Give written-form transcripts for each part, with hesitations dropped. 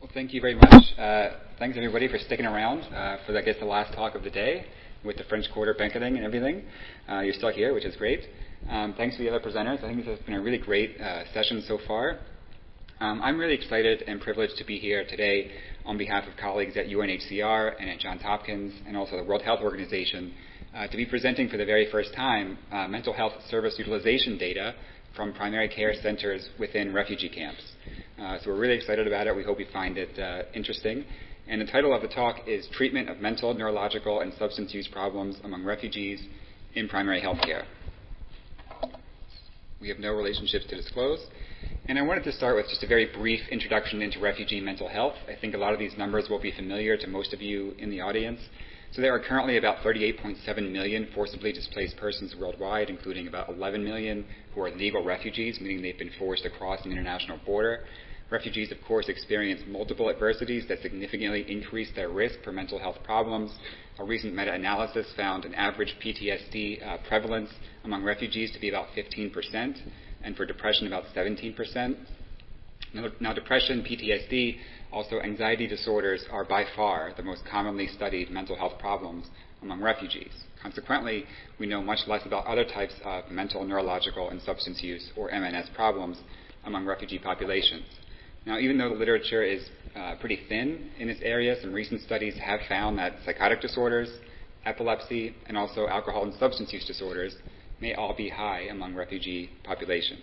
Well, thank you very much. Thanks, everybody, for sticking around for, I guess, the last talk of the day with the French Quarter banqueting and everything. You're still here, which is great. Thanks to the other presenters. I think this has been a really great session so far. I'm really excited and privileged to be here today on behalf of colleagues at UNHCR and at Johns Hopkins and also the World Health Organization to be presenting for the very first time mental health service utilization data from primary care centers within refugee camps. So we're really excited about it. We hope you find it interesting. And the title of the talk is Treatment of Mental, Neurological, and Substance Use Problems Among Refugees in Primary Health Care. We have no relationships to disclose. And I wanted to start with just a very brief introduction into refugee mental health. I think a lot of these numbers will be familiar to most of you in the audience. So there are currently about 38.7 million forcibly displaced persons worldwide, including about 11 million who are legal refugees, meaning they've been forced across an international border. Refugees, of course, experience multiple adversities that significantly increase their risk for mental health problems. A recent meta-analysis found an average PTSD prevalence among refugees to be about 15%, and for depression about 17%. Now, depression, PTSD, also anxiety disorders are by far the most commonly studied mental health problems among refugees. Consequently, we know much less about other types of mental, neurological, and substance use, or MNS, problems among refugee populations. Now, even though the literature is pretty thin in this area, some recent studies have found that psychotic disorders, epilepsy, and also alcohol and substance use disorders may all be high among refugee populations.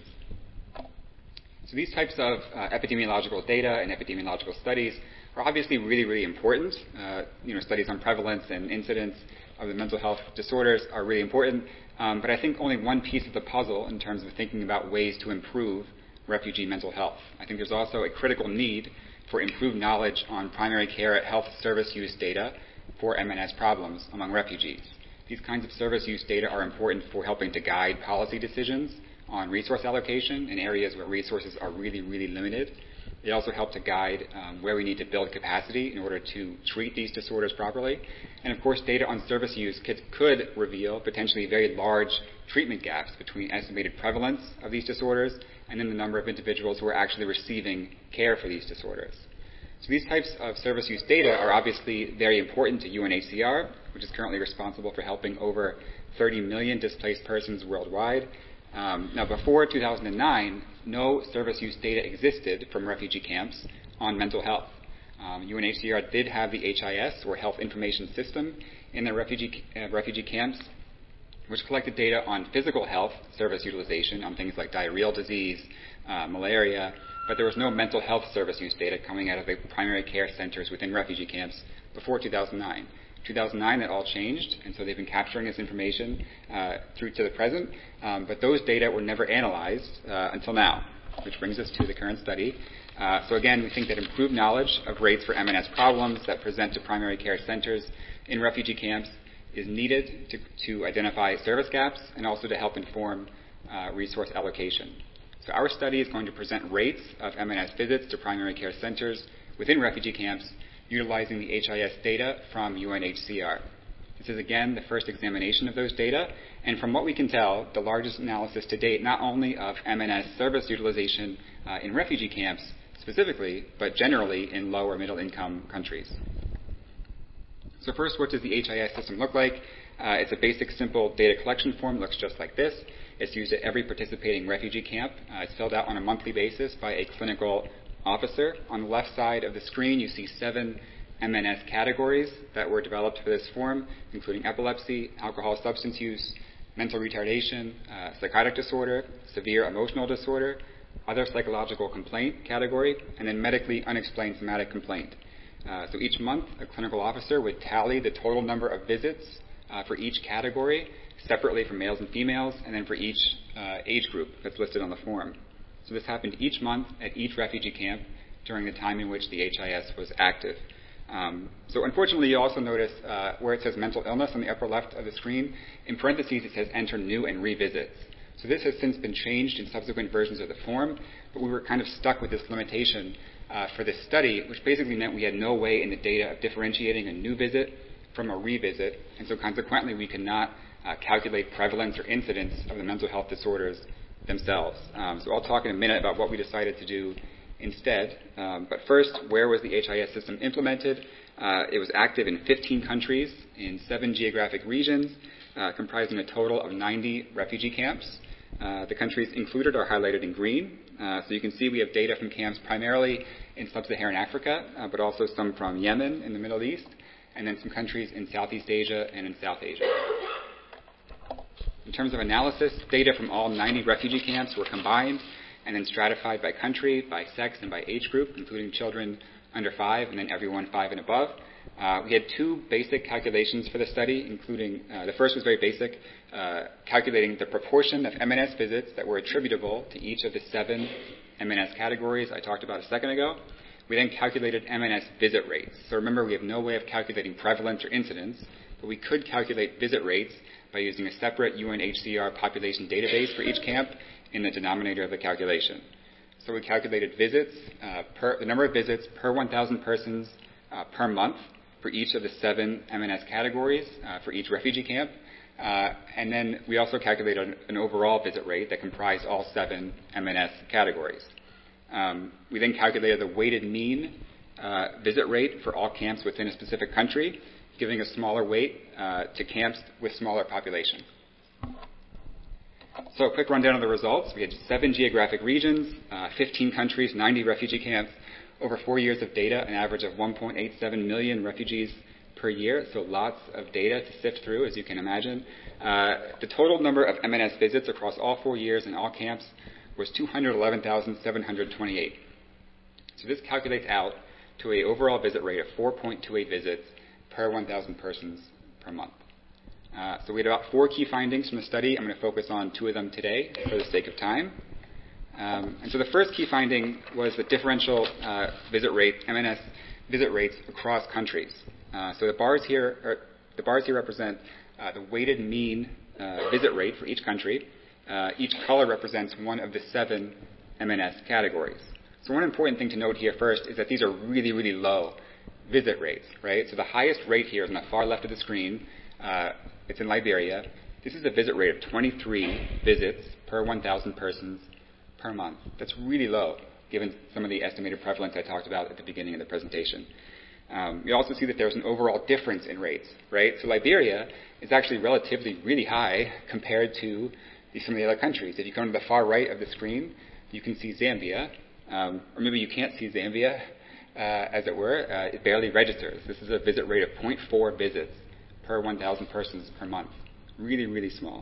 So these types of epidemiological data and epidemiological studies are obviously really, really important. Studies on prevalence and incidence of the mental health disorders are really important, but I think only one piece of the puzzle in terms of thinking about ways to improve refugee mental health. I think there's also a critical need for improved knowledge on primary care health service use data for MNS problems among refugees. These kinds of service use data are important for helping to guide policy decisions on resource allocation in areas where resources are really, really limited. They also help to guide where we need to build capacity in order to treat these disorders properly. And of course, data on service use could reveal potentially very large treatment gaps between estimated prevalence of these disorders and then the number of individuals who are actually receiving care for these disorders. So these types of service use data are obviously very important to UNHCR, which is currently responsible for helping over 30 million displaced persons worldwide. Now, before 2009, no service use data existed from refugee camps on mental health. UNHCR did have the HIS, or Health Information System, in the refugee camps, which collected data on physical health service utilization on things like diarrheal disease, malaria, but there was no mental health service use data coming out of the primary care centers within refugee camps before 2009. 2009, that all changed, and so they've been capturing this information through to the present, but those data were never analyzed until now, which brings us to the current study. So again, we think that improved knowledge of rates for MNS problems that present to primary care centers in refugee camps is needed to identify service gaps and also to help inform resource allocation. So our study is going to present rates of MNS visits to primary care centers within refugee camps utilizing the HIS data from UNHCR. This is, again, the first examination of those data, and from what we can tell, the largest analysis to date not only of MNS service utilization in refugee camps specifically, but generally in low or middle income countries. So first, what does the HIS system look like? It's a basic, simple data collection form. It looks just like this. It's used at every participating refugee camp. It's filled out on a monthly basis by a clinical officer. On the left side of the screen, you see 7 MNS categories that were developed for this form, including epilepsy, alcohol substance use, mental retardation, psychotic disorder, severe emotional disorder, other psychological complaint category, and then medically unexplained somatic complaint. So each month, a clinical officer would tally the total number of visits for each category, separately for males and females, and then for each age group that's listed on the form. So this happened each month at each refugee camp during the time in which the HIS was active. So unfortunately, you also notice where it says mental illness on the upper left of the screen, in parentheses it says enter new and revisits. So this has since been changed in subsequent versions of the form, but we were kind of stuck with this limitation for this study, which basically meant we had no way in the data of differentiating a new visit from a revisit, and so consequently we could not calculate prevalence or incidence of the mental health disorders themselves. So I'll talk in a minute about what we decided to do instead. But first, where was the HIS system implemented? It was active in 15 countries in 7 geographic regions, comprising a total of 90 refugee camps. The countries included are highlighted in green. So you can see we have data from camps primarily in sub-Saharan Africa, but also some from Yemen in the Middle East, and then some countries in Southeast Asia and in South Asia. In terms of analysis, data from all 90 refugee camps were combined and then stratified by country, by sex, and by age group, including children under 5 and then everyone 5 and above. We had 2 basic calculations for the study, including the first was very basic, calculating the proportion of M&S visits that were attributable to each of the 7 M&S categories I talked about a second ago. We then calculated M&S visit rates. So remember, we have no way of calculating prevalence or incidence, but we could calculate visit rates by using a separate UNHCR population database for each camp in the denominator of the calculation. So we calculated visits, the number of visits per 1,000 persons per month for each of the 7 M&S categories for each refugee camp. And then we also calculated an overall visit rate that comprised all 7 M&S categories. We then calculated the weighted mean visit rate for all camps within a specific country, giving a smaller weight to camps with smaller population. So a quick rundown of the results. We had 7 geographic regions, 15 countries, 90 refugee camps, over 4 years of data, an average of 1.87 million refugees per year, so lots of data to sift through, as you can imagine. The total number of M&S visits across all 4 years in all camps was 211,728. So this calculates out to an overall visit rate of 4.28 visits per 1,000 persons per month. So we had about 4 key findings from the study. I'm going to focus on 2 of them today for the sake of time. And so the first key finding was the differential visit rate, M&S visit rates across countries. So the bars here represent the weighted mean visit rate for each country. Each color represents one of the 7 M&S categories. So one important thing to note here first is that these are really, really low visit rates, right? So the highest rate here is on the far left of the screen. It's in Liberia. This is a visit rate of 23 visits per 1,000 persons per month. That's really low, given some of the estimated prevalence I talked about at the beginning of the presentation. You also see that there's an overall difference in rates, right? So Liberia is actually relatively really high compared to some of the other countries. If you come to the far right of the screen, you can see Zambia, or maybe you can't see Zambia, as it were. It barely registers. This is a visit rate of 0.4 visits per 1,000 persons per month. Really, really small.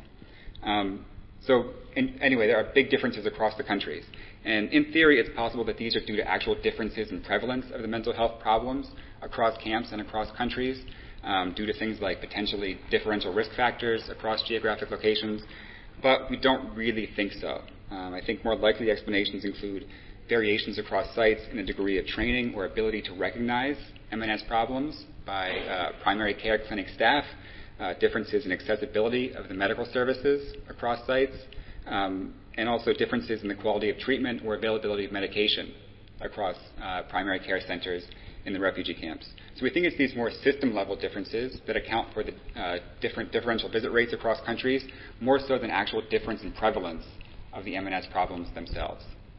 Anyway, there are big differences across the countries. And in theory, it's possible that these are due to actual differences in prevalence of the mental health problems across camps and across countries, due to things like potentially differential risk factors across geographic locations. But we don't really think so. I think more likely explanations include variations across sites in the degree of training or ability to recognize M&S problems by primary care clinic staff, differences in accessibility of the medical services across sites, and also differences in the quality of treatment or availability of medication across primary care centers in the refugee camps. So we think it's these more system-level differences that account for the differential visit rates across countries, more so than actual difference in prevalence of the M&S problems themselves.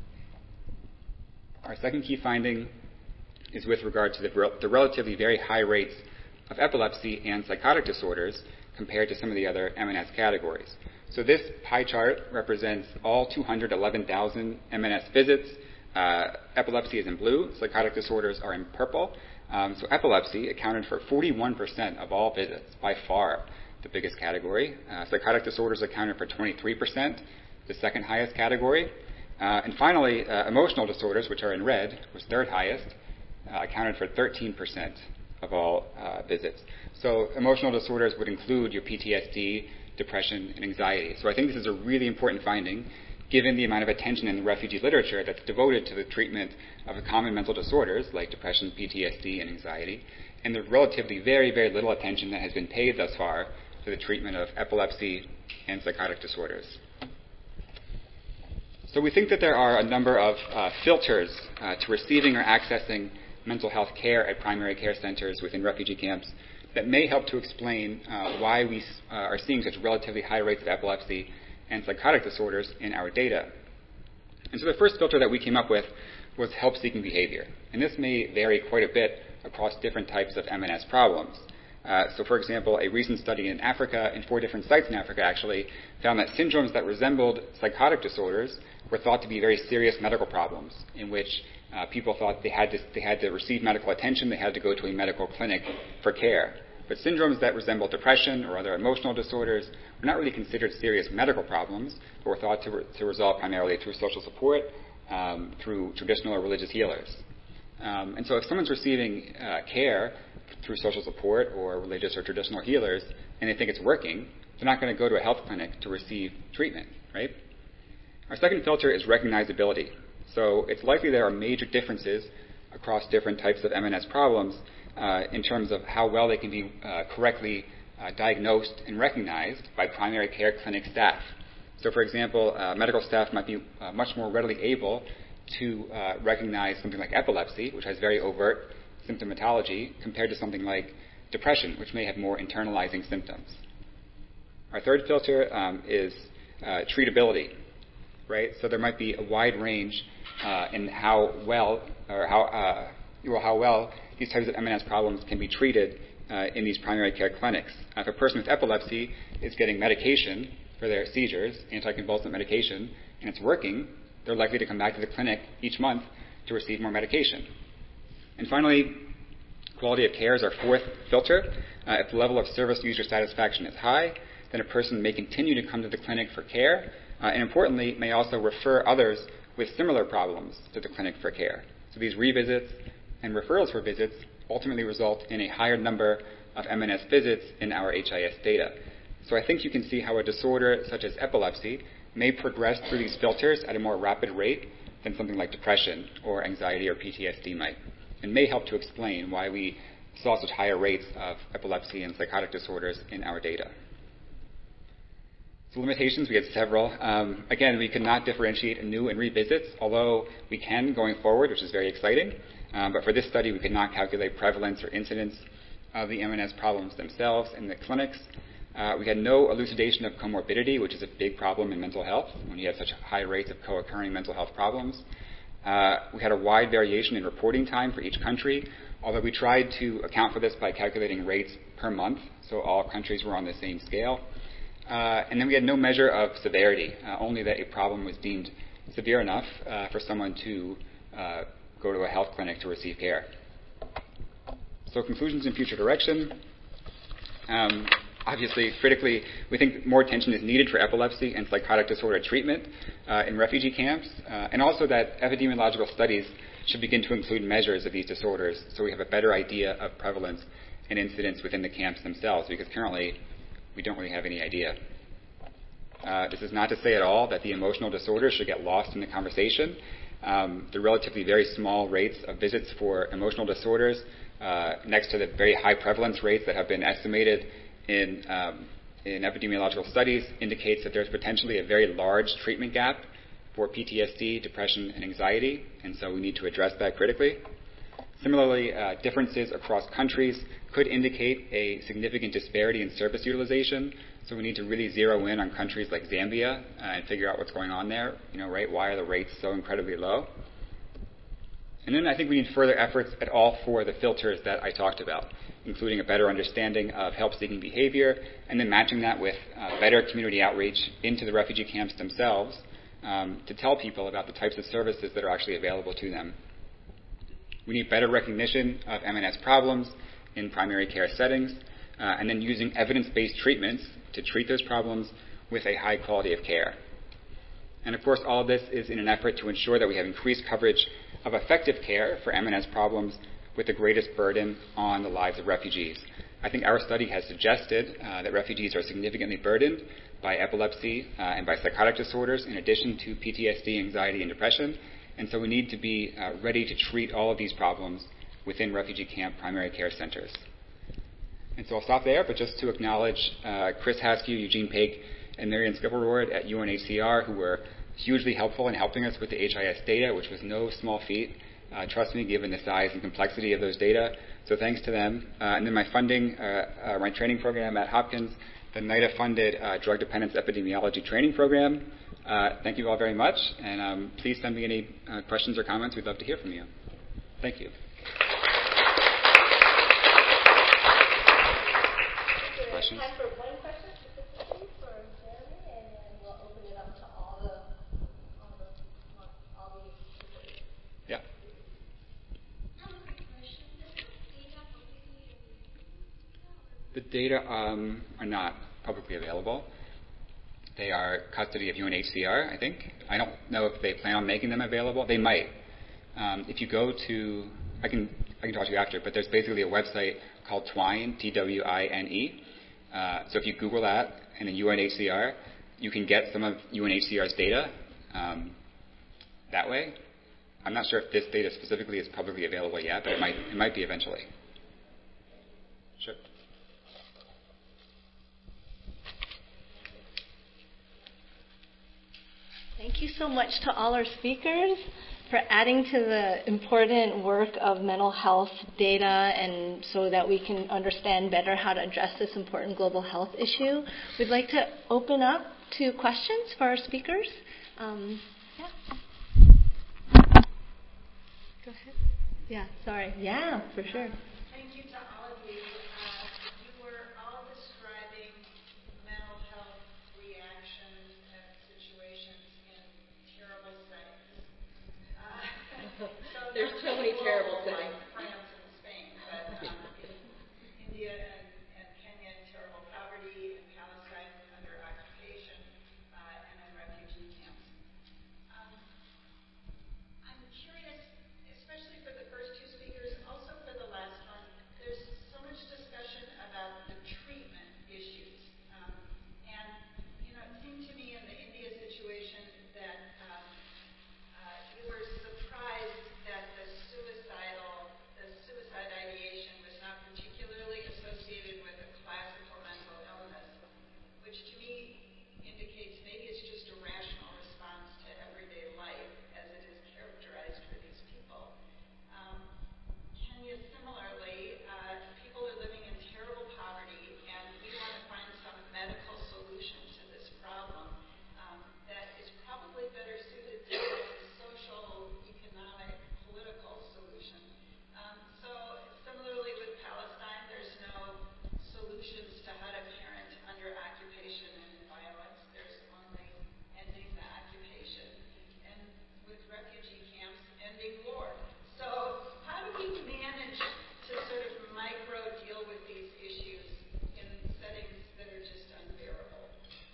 Our second key finding is with regard to the relatively very high rates of epilepsy and psychotic disorders compared to some of the other M&S categories. So this pie chart represents all 211,000 M&S visits. Epilepsy is in blue. Psychotic disorders are in purple. So epilepsy accounted for 41% of all visits, by far the biggest category. Psychotic disorders accounted for 23%, the second highest category. And finally, emotional disorders, which are in red, was third highest, accounted for 13% of all visits. So emotional disorders would include your PTSD, depression, and anxiety. So I think this is a really important finding, given the amount of attention in the refugee literature that's devoted to the treatment of common mental disorders like depression, PTSD, and anxiety, and the relatively very, very little attention that has been paid thus far to the treatment of epilepsy and psychotic disorders. So we think that there are a number of filters to receiving or accessing mental health care at primary care centers within refugee camps that may help to explain why we are seeing such relatively high rates of epilepsy and psychotic disorders in our data. And so the first filter that we came up with was help-seeking behavior. And this may vary quite a bit across different types of M&S problems. So, for example, a recent study in Africa, in 4 different sites in Africa actually, found that syndromes that resembled psychotic disorders were thought to be very serious medical problems, in which people thought they had to receive medical attention, they had to go to a medical clinic for care. But syndromes that resemble depression or other emotional disorders were not really considered serious medical problems, but were thought to resolve primarily through social support, through traditional or religious healers. And so if someone's receiving care through social support or religious or traditional healers and they think it's working, they're not going to go to a health clinic to receive treatment, right? Our second filter is recognizability. So it's likely there are major differences across different types of M&S problems in terms of how well they can be correctly diagnosed and recognized by primary care clinic staff. So, for example, medical staff might be much more readily able to recognize something like epilepsy, which has very overt symptomatology, compared to something like depression, which may have more internalizing symptoms. Our third filter is treatability, right? So there might be a wide range in how well these types of M&S problems can be treated in these primary care clinics. If a person with epilepsy is getting medication for their seizures, anticonvulsant medication, and it's working, they're likely to come back to the clinic each month to receive more medication. And finally, quality of care is our fourth filter. If the level of service user satisfaction is high, then a person may continue to come to the clinic for care, and importantly, may also refer others with similar problems to the clinic for care. So these revisits and referrals for visits ultimately result in a higher number of M&S visits in our HIS data. So I think you can see how a disorder such as epilepsy may progress through these filters at a more rapid rate than something like depression or anxiety or PTSD might, and may help to explain why we saw such higher rates of epilepsy and psychotic disorders in our data. So limitations, we had several. Again, we could not differentiate new and revisits, although we can going forward, which is very exciting. But for this study, we could not calculate prevalence or incidence of the M&S problems themselves in the clinics. We had no elucidation of comorbidity, which is a big problem in mental health when you have such high rates of co-occurring mental health problems. We had a wide variation in reporting time for each country, although we tried to account for this by calculating rates per month, so all countries were on the same scale. And then we had no measure of severity, only that a problem was deemed severe enough for someone to go to a health clinic to receive care. So conclusions and future direction. Obviously, critically, we think more attention is needed for epilepsy and psychotic disorder treatment in refugee camps, and also that epidemiological studies should begin to include measures of these disorders so we have a better idea of prevalence and incidence within the camps themselves, because currently we don't really have any idea. This is not to say at all that the emotional disorders should get lost in the conversation. The relatively very small rates of visits for emotional disorders next to the very high prevalence rates that have been estimated in epidemiological studies indicates that there's potentially a very large treatment gap for PTSD, depression, and anxiety, and so we need to address that critically. Similarly, differences across countries could indicate a significant disparity in service utilization, so we need to really zero in on countries like Zambia and figure out what's going on there, right? Why are the rates so incredibly low? And then I think we need further efforts at all 4 of the filters that I talked about, including a better understanding of help-seeking behavior, and then matching that with better community outreach into the refugee camps themselves to tell people about the types of services that are actually available to them. We need better recognition of M&S problems in primary care settings, and then using evidence-based treatments to treat those problems with a high quality of care. And of course, all of this is in an effort to ensure that we have increased coverage of effective care for M&S problems with the greatest burden on the lives of refugees. I think our study has suggested that refugees are significantly burdened by epilepsy and by psychotic disorders in addition to PTSD, anxiety, and depression. And so we need to be ready to treat all of these problems within refugee camp primary care centers. And so I'll stop there, but just to acknowledge Chris Haskew, Eugene Paik, and Marian Skipperward at UNHCR, who were hugely helpful in helping us with the HIS data, which was no small feat, trust me, given the size and complexity of those data. So thanks to them. And then my funding, my training program at Hopkins, the NIDA-funded Drug Dependence Epidemiology Training Program, Thank you all very much, and please send me any questions or comments. We'd love to hear from you. Thank you. Questions? Time for one question specifically for Jeremy, and then we'll open it up to all the speakers. Yeah. The data are not publicly available. They are custody of UNHCR, I think. I don't know if they plan on making them available. They might. If you go to, I can talk to you after, but there's basically a website called Twine, Twine. So if you Google that and then UNHCR, you can get some of UNHCR's data that way. I'm not sure if this data specifically is publicly available yet, but it might be eventually. Sure. Thank you so much to all our speakers for adding to the important work of mental health data, and so that we can understand better how to address this important global health issue. We'd like to open up to questions for our speakers. Yeah. Go ahead. Yeah, sorry. Yeah, for sure. Thank you to all of you. You were all describing mental health reactions at situations in terrible settings. There's so many terrible settings. Like France and Spain, but India and Kenya in terrible poverty, and Palestine under occupation, and in refugee camps. I'm curious, especially for the first two speakers, also for the last one, there's so much discussion about the treatment issues. And, it seemed to me in the India situation that you were surprised that the suicide ideation was not particularly associated with a classical mental illness, which to me indicates maybe it's just a rational response to everyday life as it is characterized for these people. Kenya, similarly, people are living in terrible poverty, and we want to find some medical solution to this problem that is probably better suited to a social, economic, political solution. So similarly with Palestine, there's no solutions to how to parent under occupation and in violence. There's only ending the occupation. And with refugee camps, ending war. So how do we manage to sort of micro deal with these issues in settings that are just unbearable?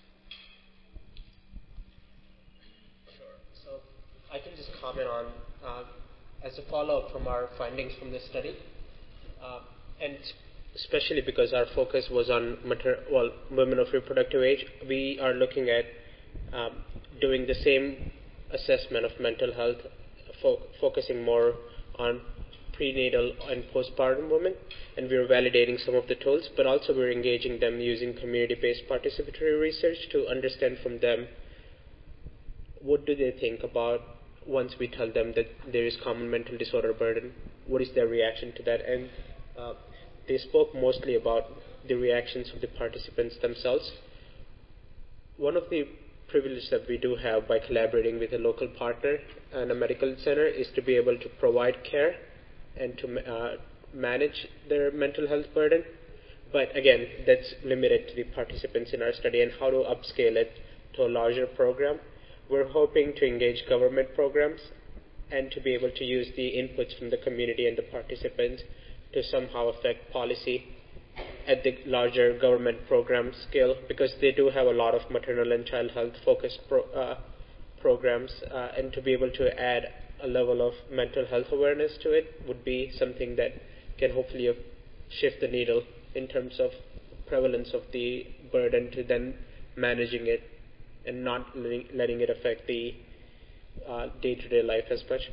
Sure. So I can just comment on, as a follow-up from our findings from this study, and especially because our focus was on women of reproductive age, we are looking at doing the same assessment of mental health, focusing more on prenatal and postpartum women, and we're validating some of the tools, but also we're engaging them using community-based participatory research to understand from them what do they think about once we tell them that there is common mental disorder burden, what is their reaction to that, and they spoke mostly about the reactions of the participants themselves. One of the privileges that we do have by collaborating with a local partner and a medical center is to be able to provide care and to manage their mental health burden. But again, that's limited to the participants in our study, and how to upscale it to a larger program. We're hoping to engage government programs and to be able to use the inputs from the community and the participants to somehow affect policy at the larger government program scale, because they do have a lot of maternal and child health focused programs, and to be able to add a level of mental health awareness to it would be something that can hopefully shift the needle in terms of prevalence of the burden to then managing it and not letting it affect the day-to-day life as much.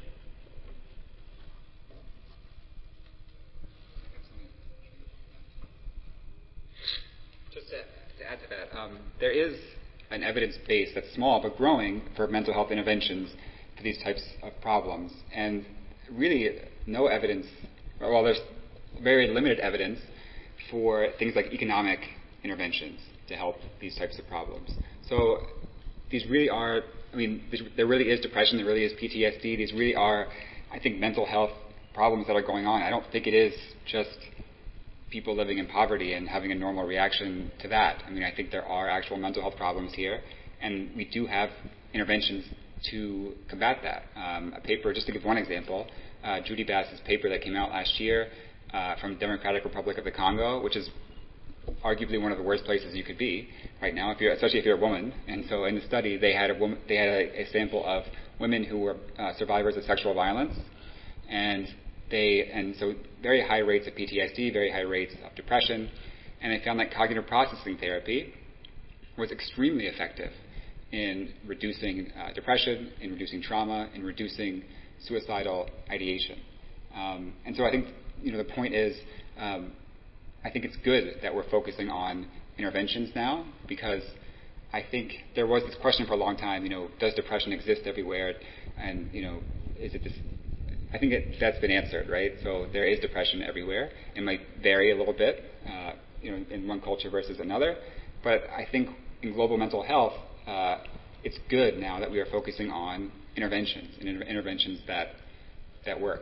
Just to add to that, there is an evidence base that's small but growing for mental health interventions for these types of problems. And really no evidence, well, there's very limited evidence for things like economic interventions to help these types of problems. So these really are, there really is depression, there really is PTSD. These really are, I think, mental health problems that are going on. I don't think it is just people living in poverty and having a normal reaction to that. I think there are actual mental health problems here, and we do have interventions to combat that. A paper, just to give one example, Judy Bass's paper that came out last year from Democratic Republic of the Congo, which is arguably one of the worst places you could be right now, especially if you're a woman. And so in the study, they had a sample of women who were survivors of sexual violence, and so very high rates of PTSD, very high rates of depression, and they found that cognitive processing therapy was extremely effective in reducing depression, in reducing trauma, in reducing suicidal ideation. And so I think the point is, I think it's good that we're focusing on interventions now, because I think there was this question for a long time, does depression exist everywhere? And, is it this? I think that's been answered, right? So there is depression everywhere. It might vary a little bit, in one culture versus another. But I think in global mental health, it's good now that we are focusing on interventions, and interventions that work.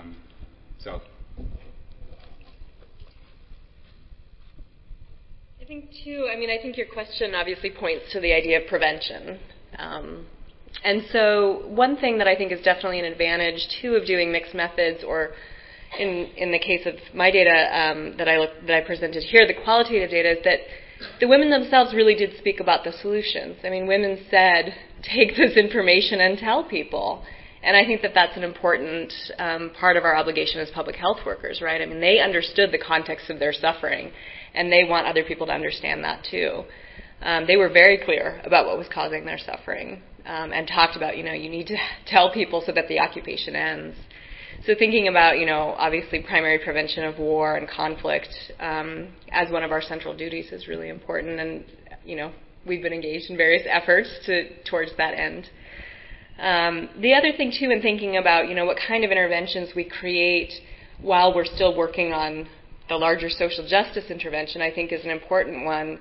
I think, too, I think your question obviously points to the idea of prevention. And so one thing that I think is definitely an advantage, too, of doing mixed methods, or in the case of my data that I presented here, the qualitative data, is that the women themselves really did speak about the solutions. Women said, take this information and tell people. And I think that that's an important part of our obligation as public health workers, right? They understood the context of their suffering, and they want other people to understand that too. They were very clear about what was causing their suffering, and talked about, you need to tell people so that the occupation ends. So thinking about, obviously primary prevention of war and conflict as one of our central duties is really important. And, we've been engaged in various efforts towards that end. The other thing, too, in thinking about, what kind of interventions we create while we're still working on the larger social justice intervention, I think is an important one.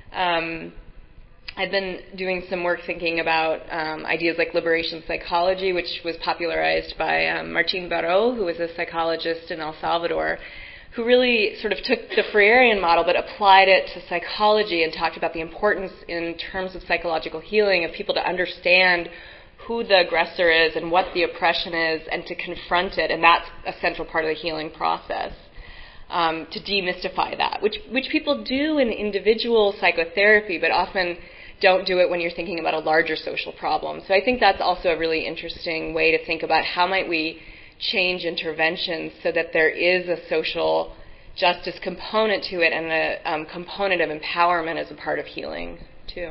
I've been doing some work thinking about ideas like liberation psychology, which was popularized by Martin Baró, who was a psychologist in El Salvador, who really sort of took the Freirean model but applied it to psychology and talked about the importance in terms of psychological healing of people to understand who the aggressor is and what the oppression is, and to confront it, and that's a central part of the healing process. To demystify that, which people do in individual psychotherapy, but often don't do it when you're thinking about a larger social problem. So I think that's also a really interesting way to think about how might we change interventions so that there is a social justice component to it, and a component of empowerment as a part of healing, too.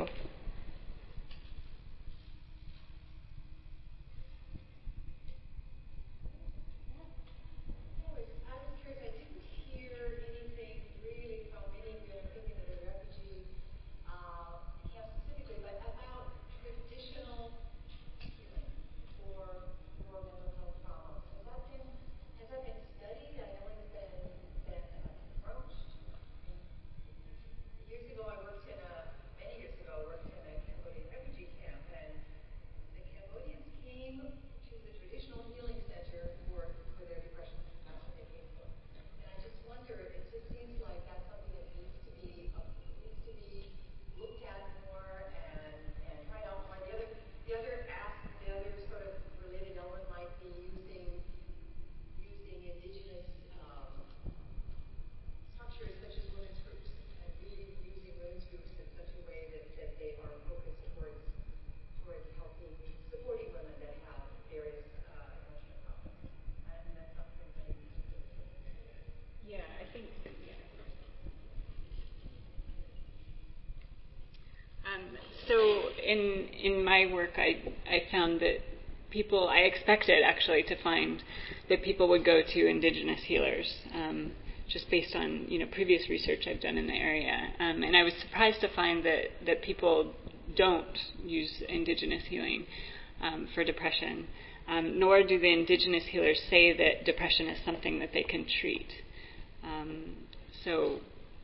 So in my work, I found that I expected actually to find that people would go to indigenous healers, just based on previous research I've done in the area, and I was surprised to find that people don't use indigenous healing for depression, nor do the indigenous healers say that depression is something that they can treat. So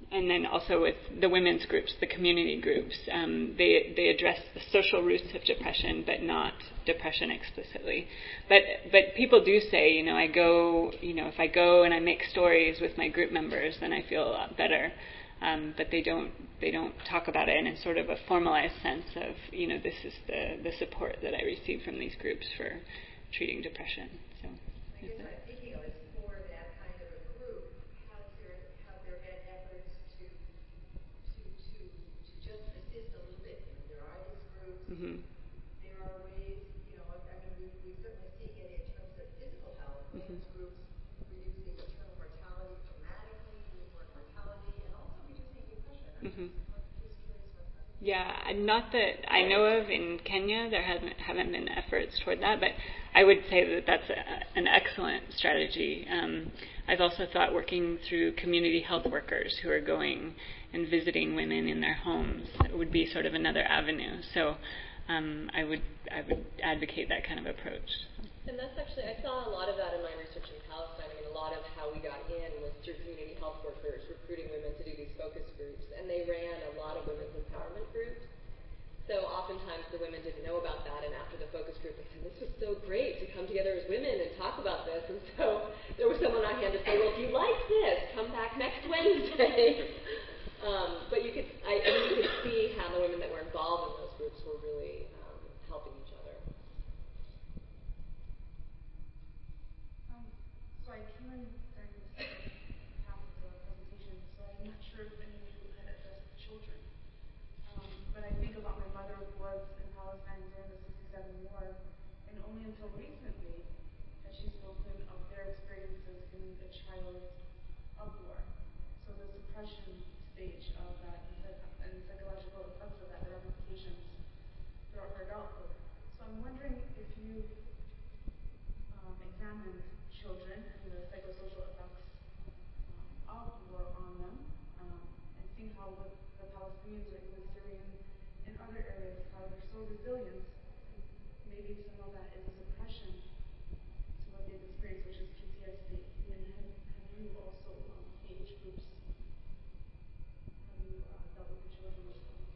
And then also with the women's groups, the community groups, they address the social roots of depression, but not depression explicitly. But people do say, I go, if I go and I make stories with my group members, then I feel a lot better. But they don't talk about it in a sort of a formalized sense of, this is the support that I receive from these groups for treating depression. So. I guess what I'm thinking of is for that kind of a group, have there been efforts to just assist a little bit? There are these groups. Mm-hmm. There are ways, we certainly see it in terms of physical health. Women's groups reducing maternal mortality dramatically, newborn mortality, and also reducing depression. Mm-hmm. I'm just curious what that is. Yeah, not that I know of in Kenya. There haven't been efforts toward that, but I would say that that's an excellent strategy. I've also thought working through community health workers who are going and visiting women in their homes would be sort of another avenue. So I would advocate that kind of approach. And that's actually, I saw a lot of that in my research in Palestine. A lot of how we got in was through community health workers recruiting women to do these focus groups. And they ran a lot of women's empowerment groups. So oftentimes the women didn't know about that, and after the focus group, they said, this was so great to come together as women and talk about this. And so there was someone on hand to say, well, if you like this, come back next Wednesday. But you could see how the women that were involved in those groups were really helping each other. So I came in during the second half of the presentation, so I'm not sure if any of you had addressed children. But I think about my mother who was in Palestine during the 67 war, and only until recently has she spoken of their experiences being a child of war. So the suppression stage of that and psychological effects of that, the ramifications throughout her adulthood. So I'm wondering if you examined children and the psychosocial effects of war on them, and seeing how with the Palestinians or even Syrian and other areas, how they're so resilient, maybe some of that is a suppression to what they've experienced, which is PTSD. And have you also, age groups, have you dealt with the children as well?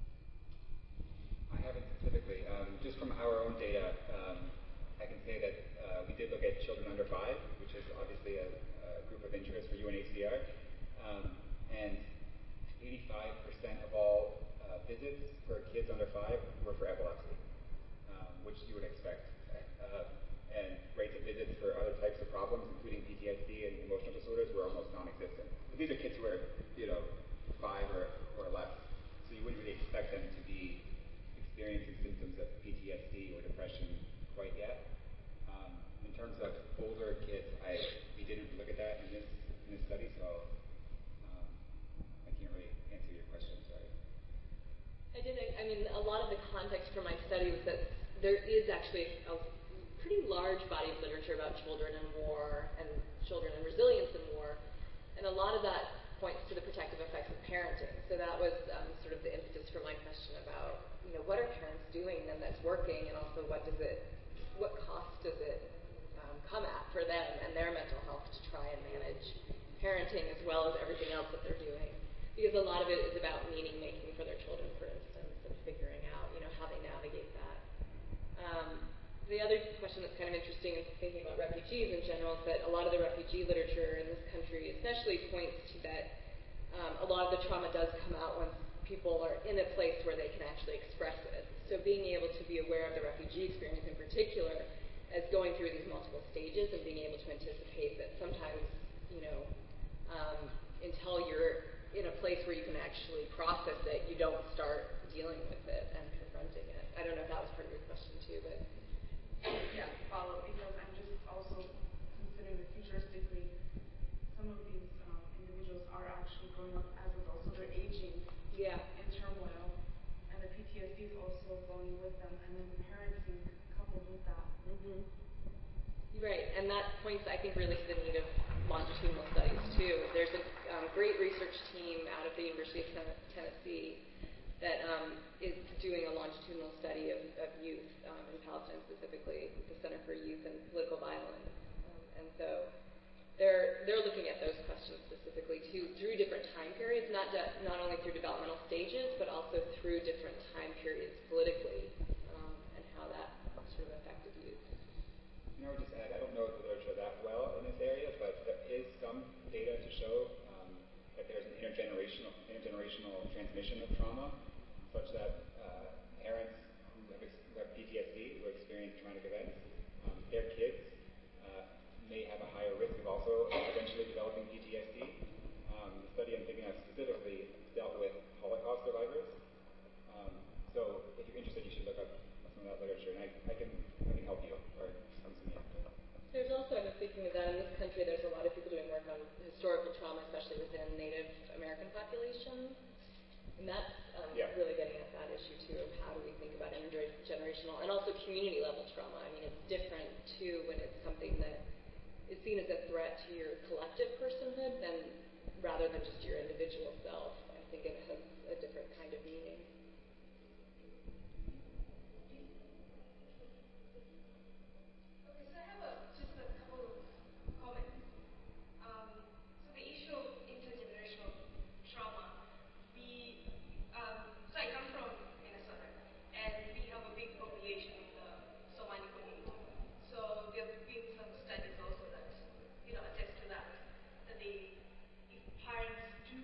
I haven't specifically. Just from our own data, I can say that we did look at children under 5, which is obviously a group of interest for UNHCR, and 85% of all visits for kids under 5 were for epilepsy, which you would expect. And rates of visits for other types of problems, including PTSD and emotional disorders, were almost non-existent. But these are kids who are, 5 or less, so you wouldn't really expect them to be experiencing symptoms of PTSD or depression quite yet. In terms of older kids, we didn't look at that in this study, so I can't really answer your question. Sorry. A lot of the context for my study was that there is actually a pretty large body of literature about children and war and children and resilience in war, and a lot of that points to the protective effects of parenting. So that was sort of the impetus for my question about, what are parents doing then that's working, and also what cost does it come at for them and their mental health to try and manage parenting as well as everything else that they're doing. Because a lot of it is about meaning making for their children, for instance, and figuring out, how they navigate that. The other question that's kind of interesting in thinking about refugees in general is that a lot of the refugee literature in this country especially points to that a lot of the trauma does come out once people are in a place where they can actually express it. So being able to be aware of the refugee experience in particular as going through these multiple stages and being able to anticipate that sometimes, until you're in a place where you can actually process it, you don't start dealing with it and confronting it. I don't know if that was part of your question too, but... Yeah, follow, because I'm just also considering that futuristically, some of these individuals are actually growing up as adults, so they're aging in turmoil, and the PTSD is also going with them, and then parenting coupled with that. Mm-hmm. Right, and that points, I think, really to the need of longitudinal studies too. There's a great research team out of the University of Tennessee that is doing a longitudinal study of youth in Palestine, specifically the Center for Youth and Political Violence. And so they're looking at those questions specifically too through different time periods speaking of that, in this country there's a lot of people doing work on historical trauma, especially within Native American populations. And that's really getting at that issue too of how do we think about intergenerational and also community level trauma. I mean, it's different too when it's something that is seen as a threat to your collective personhood than rather than just your individual self. I think it has a different kind of meaning. Okay, so I have just a couple of comments. So the issue of intergenerational trauma, so I come from Minnesota, and we have a big population of the Somali community. So there have been some studies also that, attest to that if parents do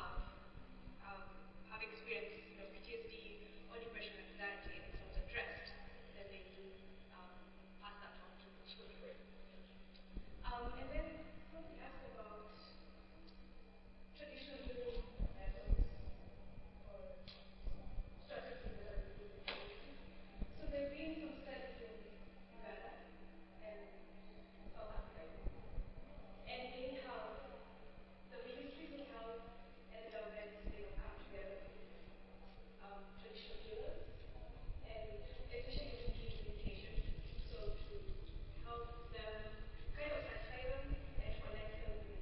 have experienced, PTSD or depression, anxiety, and it's not addressed, then they do pass that on to the children. And then somebody asked about traditional healing methods or strategies that are being used. So there have been some studies in Uganda and South Africa, and they have the ministries of health and the governments, they have come together with traditional healers, and especially with communication. So to help them, kind of satisfy them and connect them with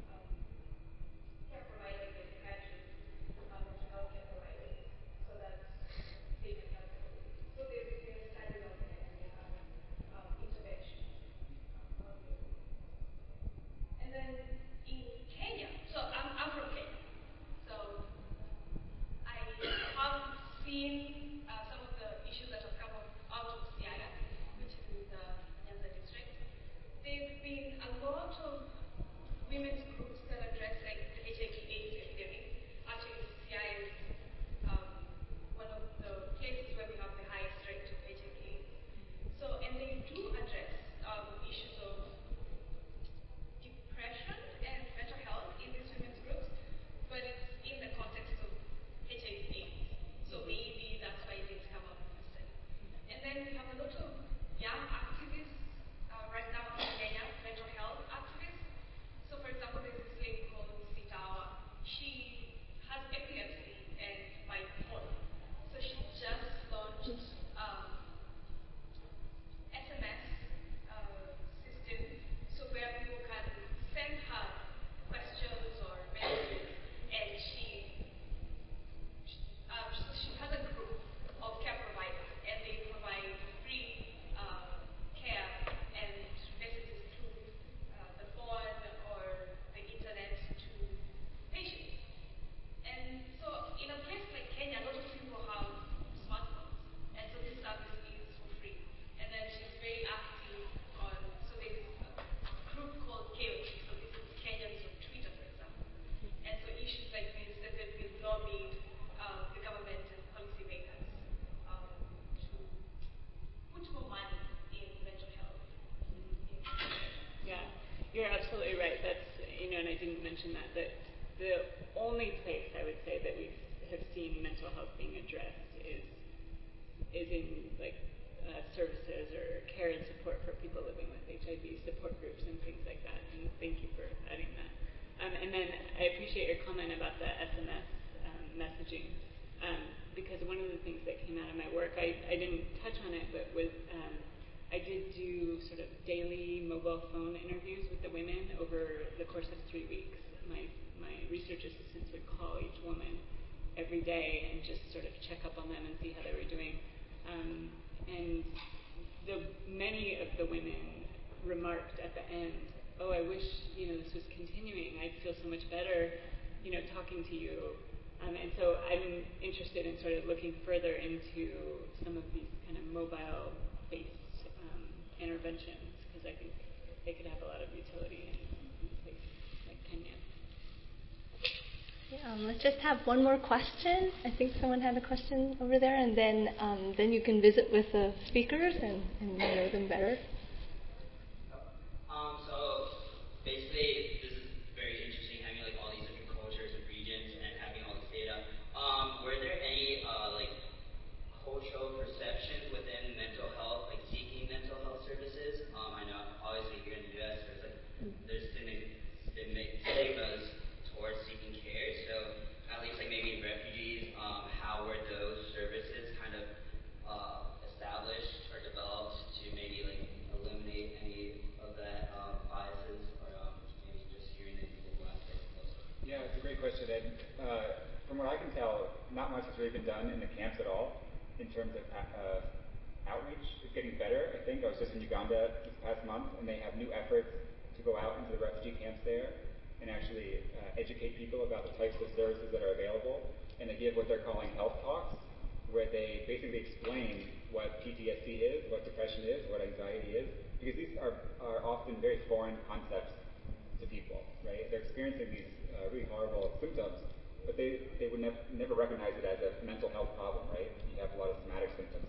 care providers and psychiatrists, to healthcare providers, so that they can help them. So there's studies out there, and they have intervention. And then in Kenya, so I'm from Kenya, so I have seen some of the issues that have come out of Siaya, which is in the Nyanza district. There have been a lot of women's groups that address like the HIV/AIDS epidemic. Actually, Siaya is one of the places where we have the highest rate of HIV/AIDS. So, and they do address issues of depression and mental health in these women's groups, but it's in the context of HIV/AIDS. So maybe that's why it didn't come up in the study. And then we have a lot of young activists right now in Kenya, mental health activists. So for example, there's this lady called Sitawa. She has epilepsy and bipolar. So she just launched SMS system, so where people can send her questions or messages, and she has a group of care providers, and they provide free care and messages through the phone or the internet to patients. And so in a place like Kenya, a lot of people have smartphones, and so this service is for free. And then she's very active on, so there's a group called KOT, so this is Kenyans on Twitter, for example. And so issues like this that they've been lobbied the government and policymakers to put more money in mental health. Yeah, you're absolutely right. That's, and I didn't mention that the only place I would say that we have seen mental health being addressed is in services or care and support for people living with HIV, support groups and things like that. And thank you for adding that. And then I appreciate your comment about the SMS messaging, because one of the things that came out of my work, I didn't touch on it, but I did do sort of daily mobile phone interviews with the women over the course of 3 weeks. My research assistants would call each woman every day and just sort of check up on them and see how they were doing. And many of the women remarked at the end, "Oh, I wish this was continuing. I'd feel so much better, talking to you." And so I'm interested in sort of looking further into some of these kind of mobile-based interventions, because I think they could have a lot of utility in places like Kenya. Let's just have one more question. I think someone had a question over there, and then you can visit with the speakers and know them better. So basically, this is very interesting, having all these different cultures and regions and having all this data. Were there any cultural perceptions within mental health, seeking mental health services? I know obviously here in the U.S. there's from what I can tell, not much has really been done in the camps at all in terms of outreach. It's getting better, I think. I was just in Uganda this past month, and they have new efforts to go out into the refugee camps there and actually educate people about the types of services that are available. And they give what they're calling health talks, where they basically explain what PTSD is, what depression is, what anxiety is, because these are often very foreign concepts to people, right? They're experiencing these really horrible symptoms, but they would never recognize it as a mental health problem, right? You have a lot of somatic symptoms.